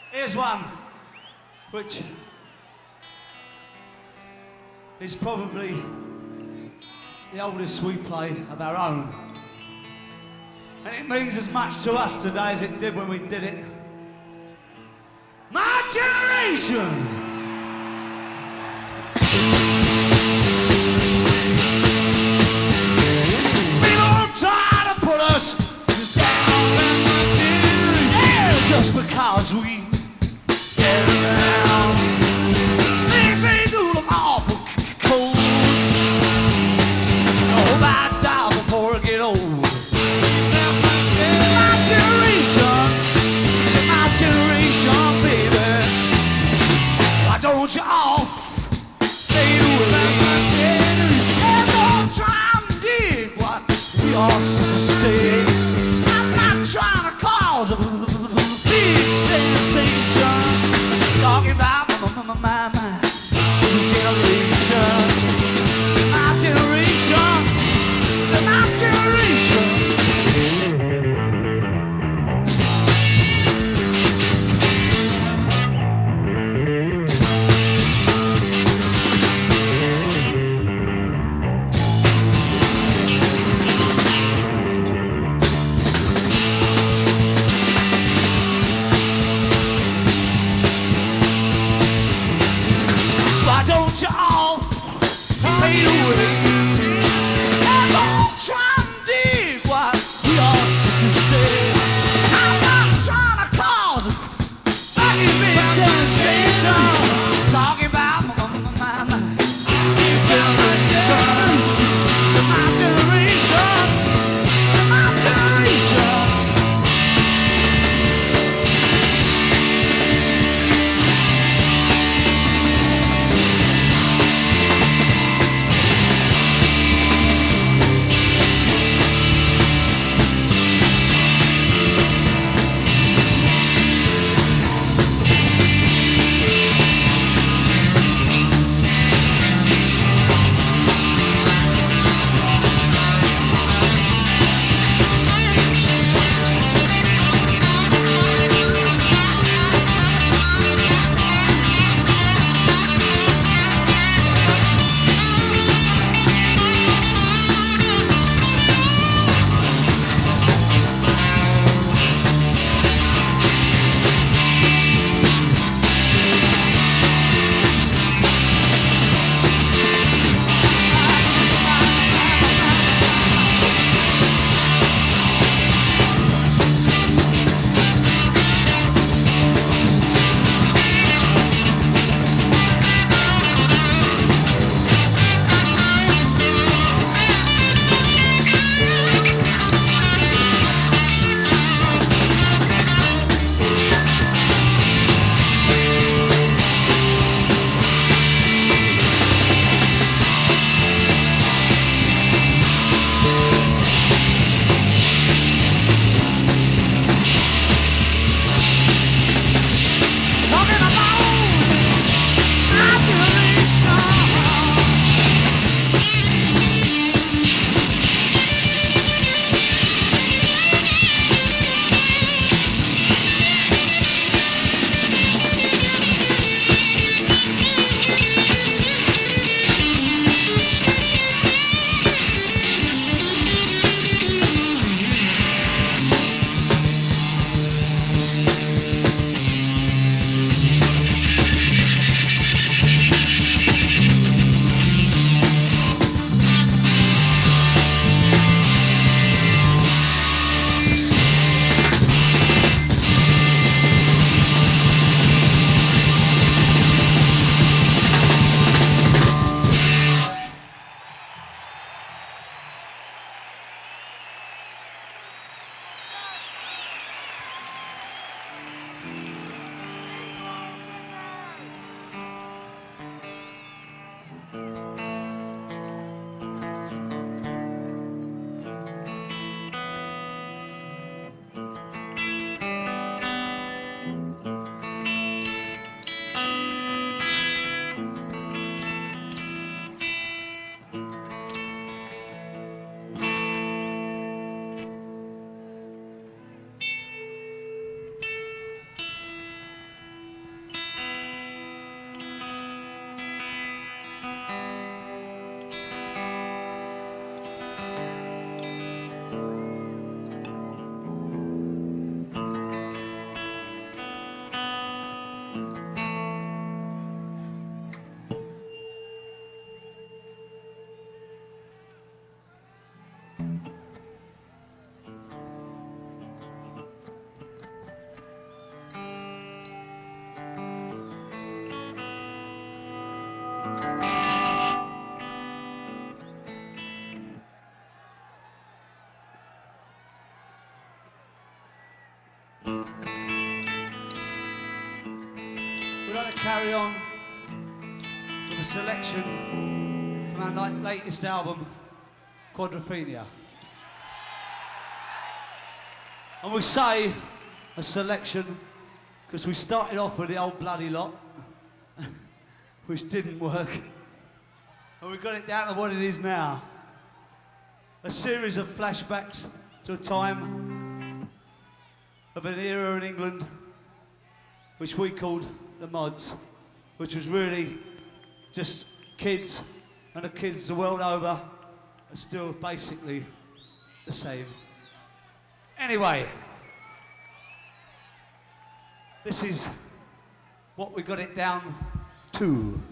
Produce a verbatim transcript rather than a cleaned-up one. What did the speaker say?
Here's one, which is probably the oldest we play of our own. And it means as much to us today as it did when we did it. My generation! People try to put us down, yeah, just because we get around. Things they do look awful cold. I hope I die before I get old. My generation, to my generation, baby. Why don't you all fade away? And don't try and dig what we all say. I'm not trying to cause a big sensation. Talking about my, my, my, my generation. My generation. To my generation. Why don't you all fade away? And don't try and dig what we all say. I'm not trying to cause a fucking big sensation. Talking about my, my, my, my generation. To my generation. To my generation. going to carry on with a selection from our la- latest album, Quadrophenia. And we say a selection because we started off with the old bloody lot, which didn't work, and we got it down to what it is now. A series of flashbacks to a time of an era in England which we called the mods, which was really just kids, and the kids the world over are still basically the same. Anyway, this is what we got it down to.